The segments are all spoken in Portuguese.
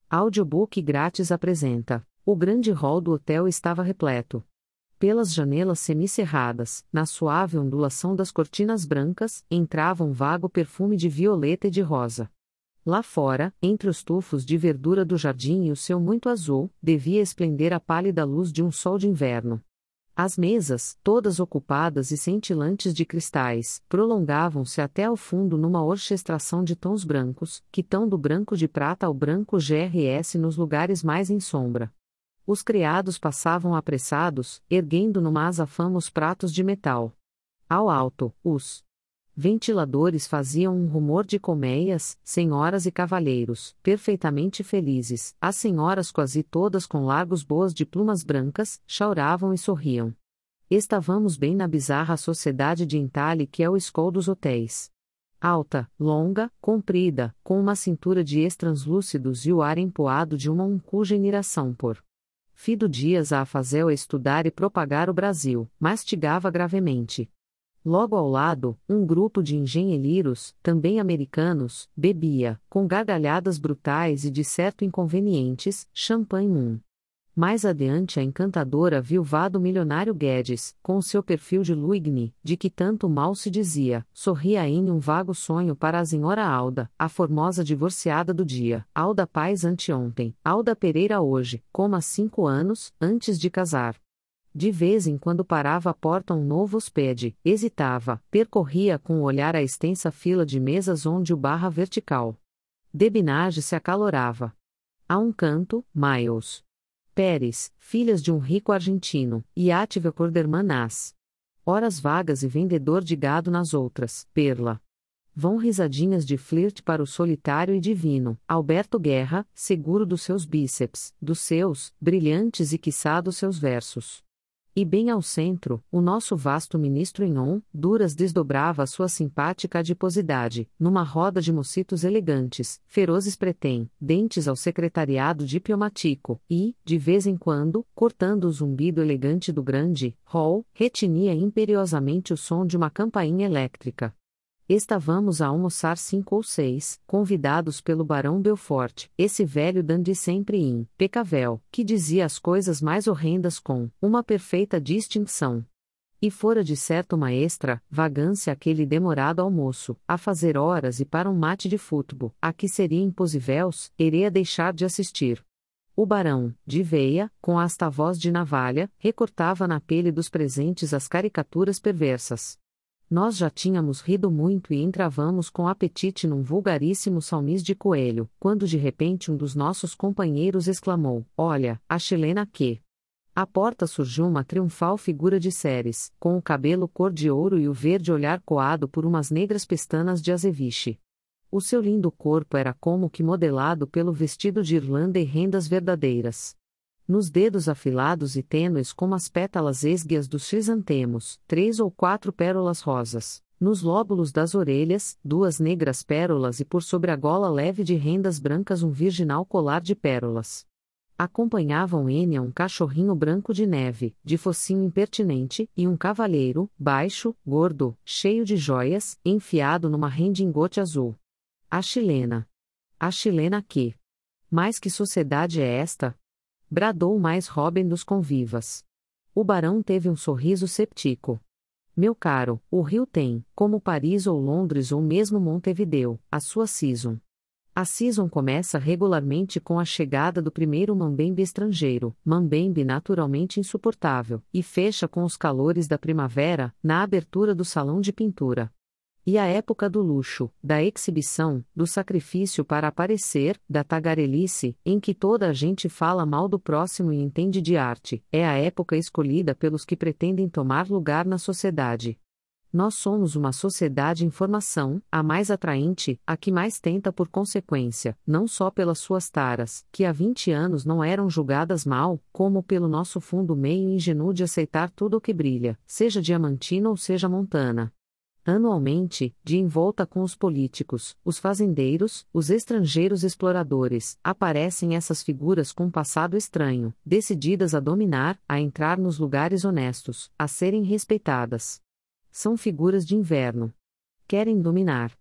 Audiobook grátis apresenta. O grande hall do hotel estava repleto. Pelas janelas semicerradas, na suave ondulação das cortinas brancas, entrava um vago perfume de violeta e de rosa. Lá fora, entre os tufos de verdura do jardim e o céu muito azul, devia esplender a pálida luz de um sol de inverno. As mesas, todas ocupadas e cintilantes de cristais, prolongavam-se até ao fundo numa orquestração de tons brancos, que tão do branco de prata ao branco GRS nos lugares mais em sombra. Os criados passavam apressados, erguendo numa azafama os pratos de metal. Ao alto, os ventiladores faziam um rumor de colmeias, senhoras e cavalheiros, perfeitamente felizes, as senhoras quase todas com largos boas de plumas brancas, chauravam e sorriam. Estávamos bem na bizarra sociedade de entalhe que é o escol dos hotéis. Alta, longa, comprida, com uma cintura de ex-translúcidos e o ar empoado de uma cuja admiração por Fido Dias a fazê-o a estudar e propagar o Brasil, mastigava gravemente. Logo ao lado, um grupo de engenheiros, também americanos, bebia, com gargalhadas brutais e de certo inconvenientes, champanhe Moon. Mais adiante a encantadora viúva do milionário Guedes, com seu perfil de Luigny, de que tanto mal se dizia, sorria em um vago sonho para a senhora Alda, a formosa divorciada do dia, Alda Paz anteontem, Alda Pereira hoje, como há 5 anos, antes de casar. De vez em quando parava à porta um novo hóspede, hesitava, percorria com o olhar a extensa fila de mesas onde o barra vertical Debinage se acalorava. A um canto, Miles Pérez, filhas de um rico argentino, e Átiva Cordermanás. Horas vagas e vendedor de gado nas outras, Perla. Vão risadinhas de flirt para o solitário e divino, Alberto Guerra, seguro dos seus bíceps, dos seus, brilhantes e quiçá dos seus versos. E bem ao centro, o nosso vasto ministro em duras desdobrava a sua simpática adiposidade, numa roda de mocitos elegantes, ferozes dentes ao secretariado diplomático, e, de vez em quando, cortando o zumbido elegante do grande hall, retinia imperiosamente o som de uma campainha elétrica. Estávamos a almoçar 5 ou 6, convidados pelo barão Belfort, esse velho dandy sempre impecável, que dizia as coisas mais horrendas com uma perfeita distinção. E fora de certo uma extravagância aquele demorado almoço, a fazer horas e para um mate de futebol, a que seria impossíveis, iria deixar de assistir. O barão, de veia, com asta voz de navalha, recortava na pele dos presentes as caricaturas perversas. Nós já tínhamos rido muito e entravamos com apetite num vulgaríssimo salmis de coelho, quando de repente um dos nossos companheiros exclamou: "Olha, a chilena que..." À porta surgiu uma triunfal figura de Ceres, com o cabelo cor de ouro e o verde olhar coado por umas negras pestanas de azeviche. O seu lindo corpo era como que modelado pelo vestido de Irlanda e rendas verdadeiras. Nos dedos afilados e tênues como as pétalas esguias dos crisantemos, 3 ou 4 pérolas rosas. Nos lóbulos das orelhas, 2 negras pérolas e por sobre a gola leve de rendas brancas um virginal colar de pérolas. Acompanhavam Enya um cachorrinho branco de neve, de focinho impertinente, e um cavalheiro, baixo, gordo, cheio de joias, enfiado numa rendingote azul. A chilena. A chilena que... Mais que sociedade é esta? Bradou o mais Robin dos convivas. O barão teve um sorriso séptico. Meu caro, o Rio tem, como Paris ou Londres ou mesmo Montevideo, a sua season. A season começa regularmente com a chegada do primeiro mambembe estrangeiro, mambembe naturalmente insuportável, e fecha com os calores da primavera, na abertura do salão de pintura. E a época do luxo, da exibição, do sacrifício para aparecer, da tagarelice, em que toda a gente fala mal do próximo e entende de arte, é a época escolhida pelos que pretendem tomar lugar na sociedade. Nós somos uma sociedade em formação, a mais atraente, a que mais tenta por consequência, não só pelas suas taras, que há 20 anos não eram julgadas mal, como pelo nosso fundo meio ingênuo de aceitar tudo o que brilha, seja diamantina ou seja montana. Anualmente, de envolta com os políticos, os fazendeiros, os estrangeiros exploradores, aparecem essas figuras com um passado estranho, decididas a dominar, a entrar nos lugares honestos, a serem respeitadas. São figuras de inverno. Querem dominar.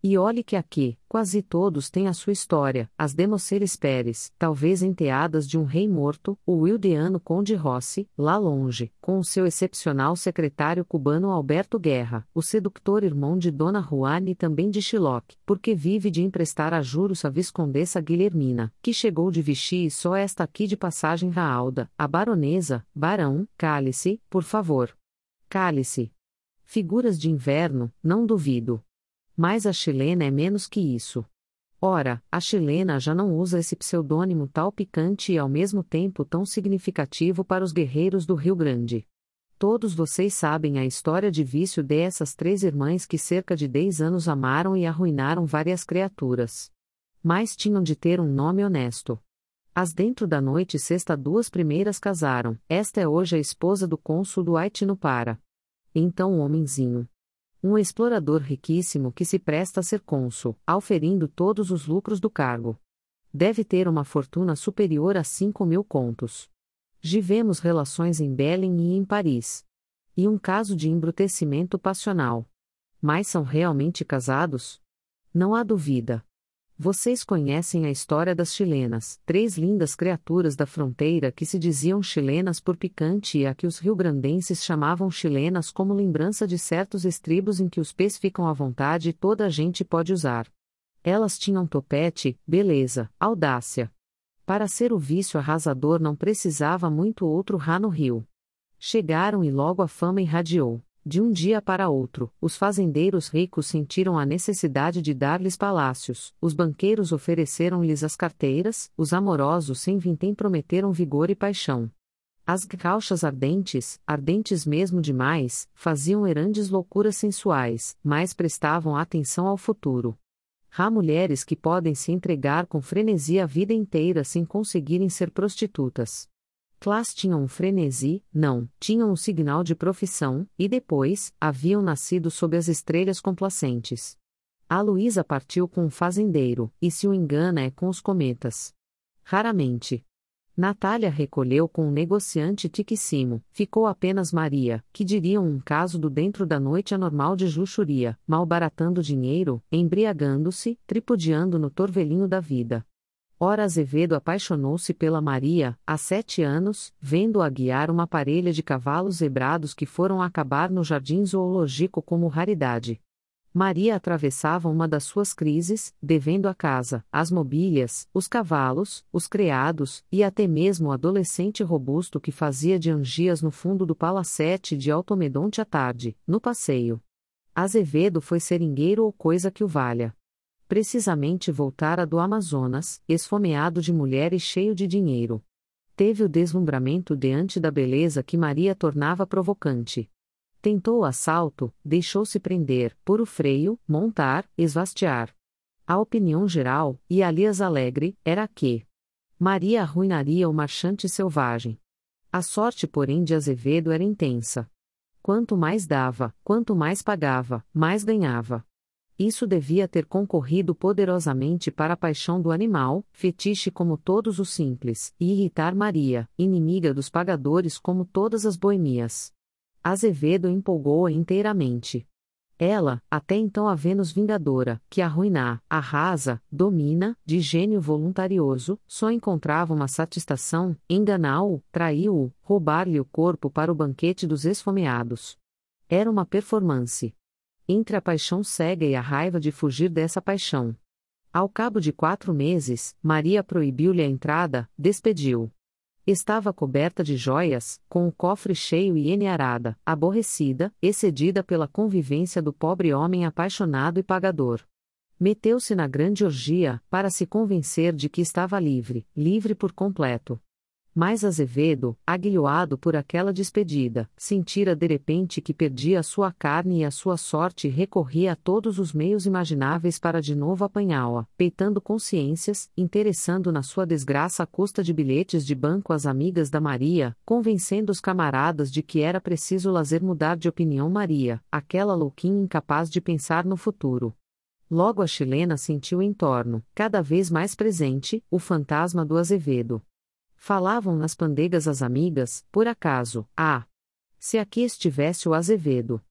E olhe que aqui, quase todos têm a sua história, as Democeres Pérez, talvez enteadas de um rei morto, o Wildeano Conde Rossi, lá longe, com o seu excepcional secretário cubano Alberto Guerra, o seductor irmão de Dona Juana e também de Shylock, porque vive de emprestar a juros a Viscondessa Guilhermina, que chegou de Vichy e só esta aqui de passagem Raalda, a baronesa, barão, cale-se, por favor. Cale-se. Figuras de inverno, não duvido. Mas a chilena é menos que isso. Ora, a chilena já não usa esse pseudônimo tal picante e ao mesmo tempo tão significativo para os guerreiros do Rio Grande. Todos vocês sabem a história de vício dessas três irmãs que cerca de 10 anos amaram e arruinaram várias criaturas. Mas tinham de ter um nome honesto. As dentro da noite sexta duas primeiras casaram, esta é hoje a esposa do cônsul do Haiti no Para. Então o homenzinho. Um explorador riquíssimo que se presta a ser cônsul, auferindo todos os lucros do cargo. Deve ter uma fortuna superior a 5.000 contos. Vivemos relações em Belém e em Paris. E um caso de embrutecimento passional. Mas são realmente casados? Não há dúvida. Vocês conhecem a história das chilenas, três lindas criaturas da fronteira que se diziam chilenas por picante e a que os riograndenses chamavam chilenas como lembrança de certos estribos em que os pés ficam à vontade e toda a gente pode usar. Elas tinham topete, beleza, audácia. Para ser o vício arrasador não precisava muito outro rá no rio. Chegaram e logo a fama irradiou. De um dia para outro, os fazendeiros ricos sentiram a necessidade de dar-lhes palácios, os banqueiros ofereceram-lhes as carteiras, os amorosos sem vintém prometeram vigor e paixão. As gauchas ardentes, ardentes mesmo demais, faziam erandes loucuras sensuais, mas prestavam atenção ao futuro. Há mulheres que podem se entregar com frenesi a vida inteira sem conseguirem ser prostitutas. Clas tinham um frenesi, não, tinham um signal de profissão, e depois, haviam nascido sob as estrelas complacentes. A Luísa partiu com um fazendeiro, e se o engana é com os cometas. Raramente. Natália recolheu com um negociante tiquíssimo, ficou apenas Maria, que diriam um caso do dentro da noite anormal de luxúria, malbaratando dinheiro, embriagando-se, tripudiando no torvelinho da vida. Ora Azevedo apaixonou-se pela Maria, há 7 anos, vendo-a guiar uma parelha de cavalos zebrados que foram acabar no jardim zoológico como raridade. Maria atravessava uma das suas crises, devendo a casa, as mobílias, os cavalos, os criados, e até mesmo o adolescente robusto que fazia de angias no fundo do palacete de Automedonte à tarde, no passeio. Azevedo foi seringueiro ou coisa que o valha. Precisamente voltara do Amazonas, esfomeado de mulher e cheio de dinheiro. Teve o deslumbramento diante da beleza que Maria tornava provocante. Tentou o assalto, deixou-se prender, pôr o freio, montar, esvastear. A opinião geral, e aliás alegre, era que Maria arruinaria o marchante selvagem. A sorte, porém, de Azevedo era intensa. Quanto mais dava, quanto mais pagava, mais ganhava. Isso devia ter concorrido poderosamente para a paixão do animal, fetiche como todos os simples, e irritar Maria, inimiga dos pagadores como todas as boemias. Azevedo empolgou-a inteiramente. Ela, até então a Vênus vingadora, que arruina, arrasa, domina, de gênio voluntarioso, só encontrava uma satisfação, enganá-o, traí-o, roubar-lhe o corpo para o banquete dos esfomeados. Era uma performance. Entre a paixão cega e a raiva de fugir dessa paixão. Ao cabo de 4 meses, Maria proibiu-lhe a entrada, despediu. Estava coberta de joias, com o cofre cheio e enarada, aborrecida, excedida pela convivência do pobre homem apaixonado e pagador. Meteu-se na grande orgia, para se convencer de que estava livre, livre por completo. Mas Azevedo, aguilhoado por aquela despedida, sentira de repente que perdia a sua carne e a sua sorte e recorria a todos os meios imagináveis para de novo apanhá-la, peitando consciências, interessando na sua desgraça à custa de bilhetes de banco às amigas da Maria, convencendo os camaradas de que era preciso lazer mudar de opinião Maria, aquela louquinha incapaz de pensar no futuro. Logo a chilena sentiu em torno, cada vez mais presente, o fantasma do Azevedo. Falavam nas pandegas as amigas, por acaso, se aqui estivesse o Azevedo.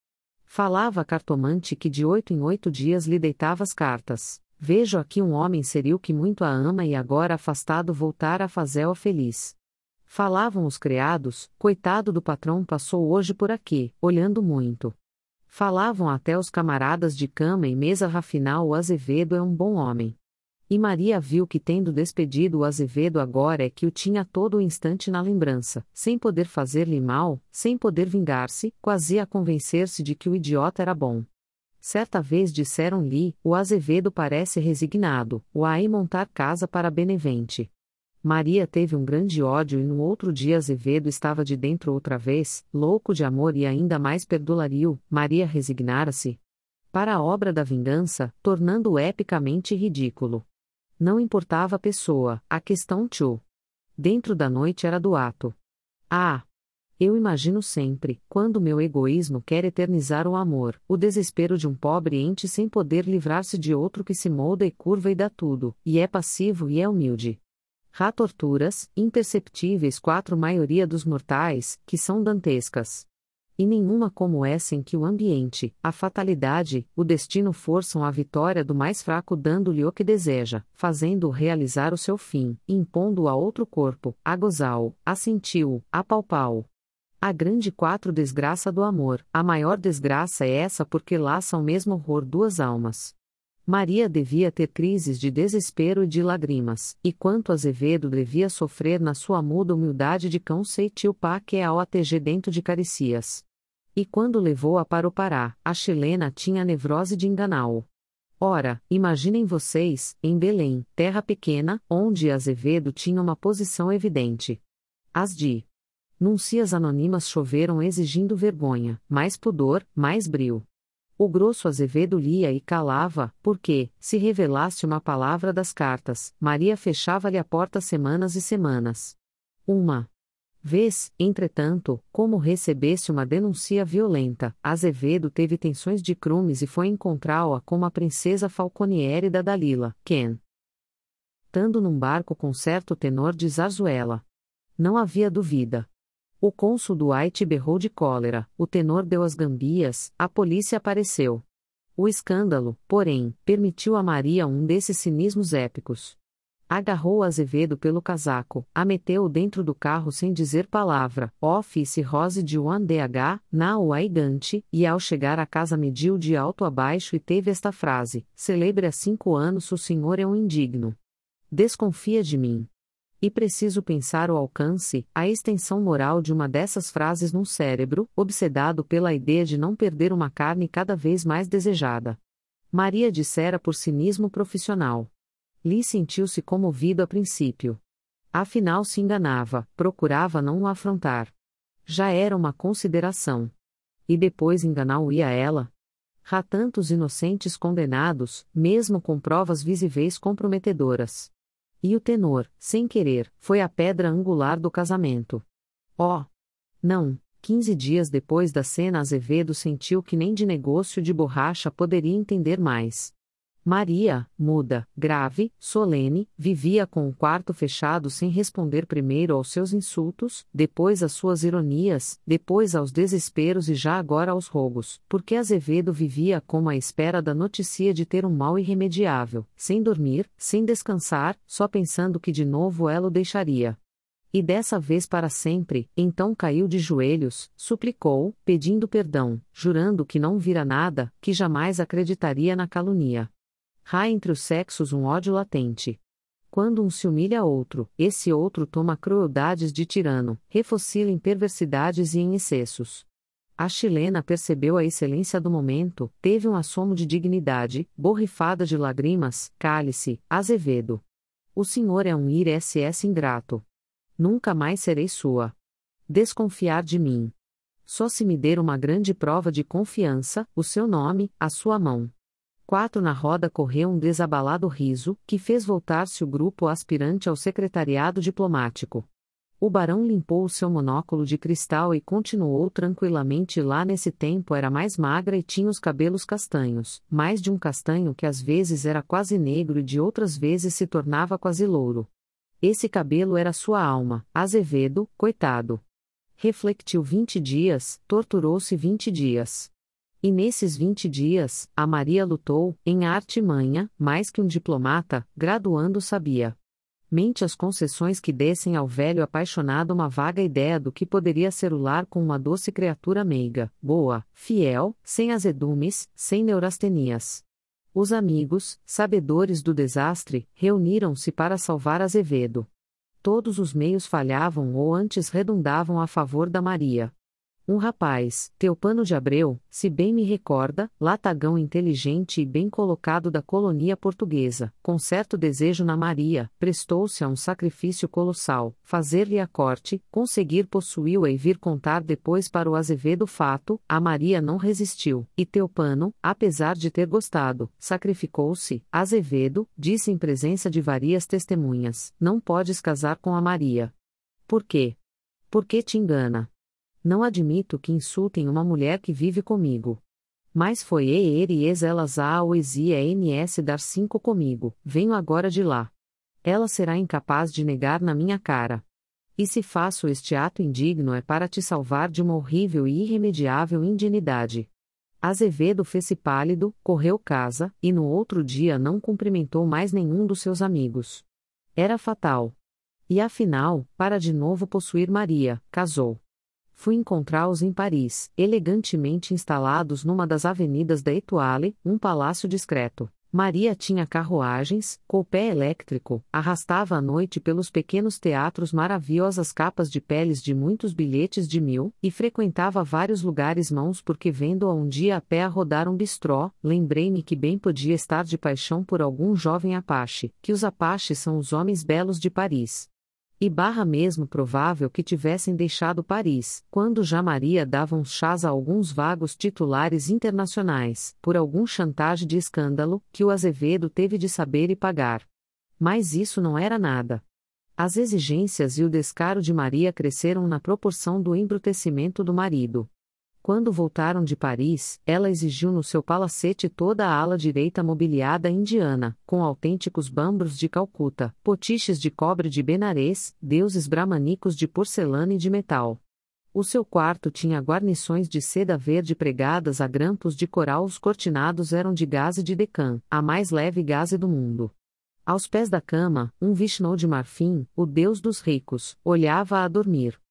Falava a cartomante que de 8 em 8 dias lhe deitava as cartas. Vejo aqui um homem serio que muito a ama e agora afastado voltar a fazê-la feliz. Falavam os criados, coitado do patrão passou hoje por aqui, olhando muito. Falavam até os camaradas de cama e mesa afinal o Azevedo é um bom homem. E Maria viu que tendo despedido o Azevedo agora é que o tinha todo o instante na lembrança, sem poder fazer-lhe mal, sem poder vingar-se, quase a convencer-se de que o idiota era bom. Certa vez disseram-lhe, o Azevedo parece resignado, o a ir montar casa para Benevente. Maria teve um grande ódio e no outro dia Azevedo estava de dentro outra vez, louco de amor e ainda mais perdulario, Maria resignara-se para a obra da vingança, tornando-o epicamente ridículo. Não importava a pessoa, a questão tchau. Dentro da noite era do ato. Ah! Eu imagino sempre, quando meu egoísmo quer eternizar o amor, o desespero de um pobre ente sem poder livrar-se de outro que se molda e curva e dá tudo, e é passivo e é humilde. Há torturas, imperceptíveis quatro maioria dos mortais, que são dantescas. E nenhuma como essa em que o ambiente, a fatalidade, o destino forçam a vitória do mais fraco dando-lhe o que deseja, fazendo-o realizar o seu fim, impondo-o a outro corpo, a gozá-o, a senti-o, a palpá-o. A grande quatro desgraça do amor, a maior desgraça é essa porque laça ao mesmo horror duas almas. Maria devia ter crises de desespero e de lágrimas, e quanto Azevedo devia sofrer na sua muda humildade de cão sei tio pá que é ao ATG dentro de Caricias. E quando levou-a para o Pará, a chilena tinha a nevrose de enganá-o. Ora, imaginem vocês, em Belém, terra pequena, onde Azevedo tinha uma posição evidente. As de núncias anônimas choveram exigindo vergonha, mais pudor, mais brio. O grosso Azevedo lia e calava, porque, se revelasse uma palavra das cartas, Maria fechava-lhe a porta semanas e semanas. Uma vez, entretanto, como recebesse uma denúncia violenta, Azevedo teve tensões de crumes e foi encontrá-la com a princesa Falconiere da Dalila, Ken. Estando num barco com certo tenor de Zarzuela. Não havia dúvida. O cônsul do Haiti berrou de cólera, o tenor deu as gambias, a polícia apareceu. O escândalo, porém, permitiu a Maria um desses cinismos épicos. Agarrou Azevedo pelo casaco, a meteu dentro do carro sem dizer palavra, office rose de one DH, na o aigante, e ao chegar à casa mediu de alto a baixo e teve esta frase, celebre há 5 anos o senhor é um indigno. Desconfia de mim. E preciso pensar o alcance, a extensão moral de uma dessas frases num cérebro, obsedado pela ideia de não perder uma carne cada vez mais desejada. Maria dissera por cinismo profissional. Li sentiu-se comovido a princípio. Afinal se enganava, procurava não o afrontar. Já era uma consideração. E depois enganá-o-ia ela? Há tantos inocentes condenados, mesmo com provas visíveis comprometedoras. E o tenor, sem querer, foi a pedra angular do casamento. Oh! Não! 15 dias depois da cena Azevedo sentiu que nem de negócio de borracha poderia entender mais. Maria, muda, grave, solene, vivia com o quarto fechado sem responder primeiro aos seus insultos, depois às suas ironias, depois aos desesperos e já agora aos rogos, porque Azevedo vivia como à espera da notícia de ter um mal irremediável, sem dormir, sem descansar, só pensando que de novo ela o deixaria. E dessa vez para sempre, então caiu de joelhos, suplicou, pedindo perdão, jurando que não vira nada, que jamais acreditaria na calúnia. Há entre os sexos um ódio latente. Quando um se humilha a outro, esse outro toma crueldades de tirano, refocila em perversidades e em excessos. A chilena percebeu a excelência do momento, teve um assomo de dignidade, borrifada de lágrimas, cale-se, Azevedo. O senhor é um ISS ingrato. Nunca mais serei sua. Desconfiar de mim. Só se me der uma grande prova de confiança, o seu nome, a sua mão. 4 Na roda correu um desabalado riso, que fez voltar-se o grupo aspirante ao secretariado diplomático. O barão limpou o seu monóculo de cristal e continuou tranquilamente lá. Nesse tempo era mais magra e tinha os cabelos castanhos, mais de um castanho que às vezes era quase negro e de outras vezes se tornava quase louro. Esse cabelo era sua alma, Azevedo, coitado. Refletiu 20 dias, torturou-se 20 dias. E nesses 20 dias, a Maria lutou, em artimanha, mais que um diplomata, graduando sabia. Mente as concessões que dessem ao velho apaixonado uma vaga ideia do que poderia ser o lar com uma doce criatura meiga, boa, fiel, sem azedumes, sem neurastenias. Os amigos, sabedores do desastre, reuniram-se para salvar Azevedo. Todos os meios falhavam ou antes redundavam a favor da Maria. Um rapaz, Teopano de Abreu, se bem me recorda, latagão inteligente e bem colocado da colonia portuguesa, com certo desejo na Maria, prestou-se a um sacrifício colossal, fazer-lhe a corte, conseguir possuí-la e vir contar depois para o Azevedo o fato. A Maria não resistiu, e Teopano, apesar de ter gostado, sacrificou-se. Azevedo, disse em presença de várias testemunhas, não podes casar com a Maria. Por quê? Porque te engana. Não admito que insultem uma mulher que vive comigo. Mas foi elas a o exia ns dar 5 comigo, venho agora de lá. Ela será incapaz de negar na minha cara. E se faço este ato indigno é para te salvar de uma horrível e irremediável indignidade. Azevedo fez-se pálido, correu casa, e no outro dia não cumprimentou mais nenhum dos seus amigos. Era fatal. E afinal, para de novo possuir Maria, casou. Fui encontrá-los em Paris, elegantemente instalados numa das avenidas da Étoile, um palácio discreto. Maria tinha carruagens, coupé elétrico, arrastava à noite pelos pequenos teatros maravilhosas capas de peles de muitos bilhetes de 1000, e frequentava vários lugares mãos porque vendo-a um dia a pé a rodar um bistró, lembrei-me que bem podia estar de paixão por algum jovem apache, que os apaches são os homens belos de Paris. E mesmo provável que tivessem deixado Paris, quando já Maria dava uns chás a alguns vagos titulares internacionais, por algum chantagem de escândalo, que o Azevedo teve de saber e pagar. Mas isso não era nada. As exigências e o descaro de Maria cresceram na proporção do embrutecimento do marido. Quando voltaram de Paris, ela exigiu no seu palacete toda a ala direita mobiliada indiana, com autênticos bambros de Calcuta, potiches de cobre de Benarês, deuses brahmanicos de porcelana e de metal. O seu quarto tinha guarnições de seda verde pregadas a grampos de coral, os cortinados eram de gaze de Deccan, a mais leve gaze do mundo. Aos pés da cama, um Vishnu de marfim, o deus dos ricos, olhava a dormir.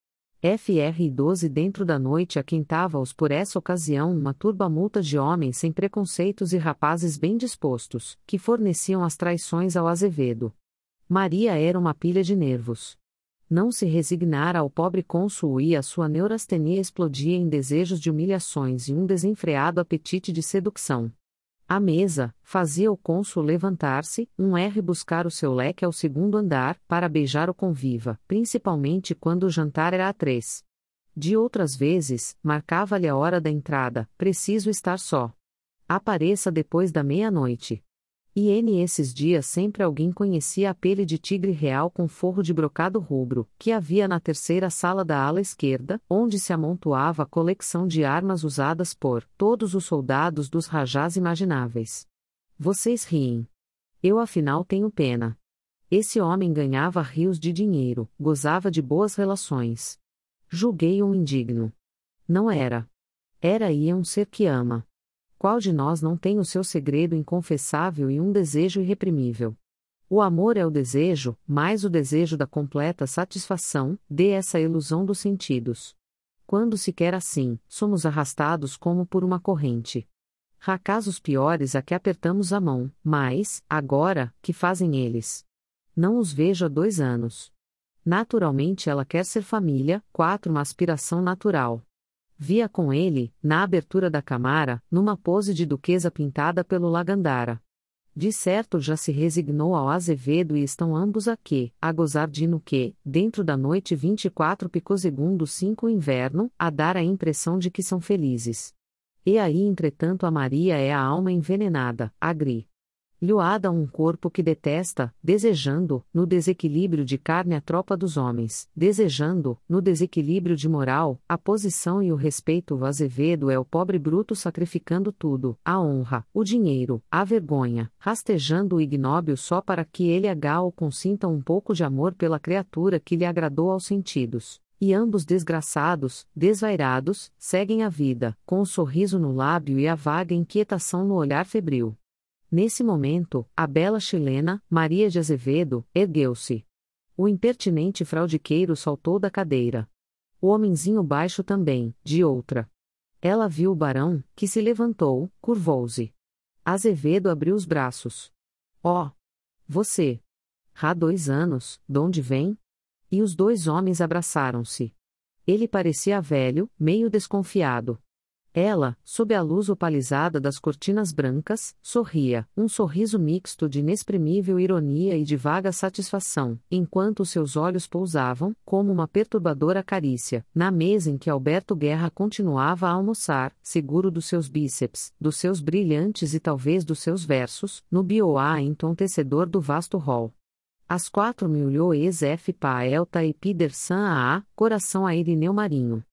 Fr. 12 dentro da noite aquentava-os por essa ocasião uma turba multa de homens sem preconceitos e rapazes bem dispostos, que forneciam as traições ao Azevedo. Maria era uma pilha de nervos. Não se resignara ao pobre cônsul e a sua neurastenia explodia em desejos de humilhações e um desenfreado apetite de sedução. À mesa, fazia o cônsul levantar-se, buscar o seu leque ao segundo andar, para beijar o conviva, principalmente quando o jantar era a 3. De outras vezes, marcava-lhe a hora da entrada, preciso estar só. Apareça depois da meia-noite. E esses dias sempre alguém conhecia a pele de tigre real com forro de brocado rubro, que havia na terceira sala da ala esquerda, onde se amontoava a coleção de armas usadas por todos os soldados dos rajás imagináveis. Vocês riem. Eu afinal tenho pena. Esse homem ganhava rios de dinheiro, gozava de boas relações. Julguei-o indigno. Não era. Era um ser que ama. Qual de nós não tem o seu segredo inconfessável e um desejo irreprimível? O amor é o desejo, mais o desejo da completa satisfação, essa ilusão dos sentidos. Quando se quer assim, somos arrastados como por uma corrente. Há casos piores a que apertamos a mão, mas, agora, que fazem eles? Não os vejo há 2 anos. Naturalmente ela quer ser família, 4 uma aspiração natural. Via com ele, na abertura da camara, numa pose de duquesa pintada pelo Lagandara. De certo já se resignou ao Azevedo e estão ambos aqui, a gozar de no que, dentro da noite 24 picosegundos 5 inverno, a dar a impressão de que são felizes. E aí entretanto a Maria é a alma envenenada, lhoada um corpo que detesta, desejando, no desequilíbrio de carne a tropa dos homens, desejando, no desequilíbrio de moral, a posição e o respeito. O Azevedo é o pobre bruto sacrificando tudo, a honra, o dinheiro, a vergonha, rastejando o ignóbil só para que ele ou consinta um pouco de amor pela criatura que lhe agradou aos sentidos. E ambos desgraçados, desvairados, seguem a vida, com o sorriso no lábio e a vaga inquietação no olhar febril. Nesse momento, a bela chilena, Maria de Azevedo, ergueu-se. O impertinente fraudiqueiro saltou da cadeira. O homenzinho baixo também, de outra. Ela viu o barão, que se levantou, curvou-se. Azevedo abriu os braços. Oh! Você! Há 2 anos, donde vem? E os 2 homens abraçaram-se. Ele parecia velho, meio desconfiado. Ela, sob a luz opalizada das cortinas brancas, sorria, um sorriso mixto de inexprimível ironia e de vaga satisfação, enquanto seus olhos pousavam, como uma perturbadora carícia, na mesa em que Alberto Guerra continuava a almoçar, seguro dos seus bíceps, dos seus brilhantes e talvez dos seus versos, no bioá entontecedor do vasto hall. As 4.000 F. Paelta e Pidersan a coração a Irineu Marinho.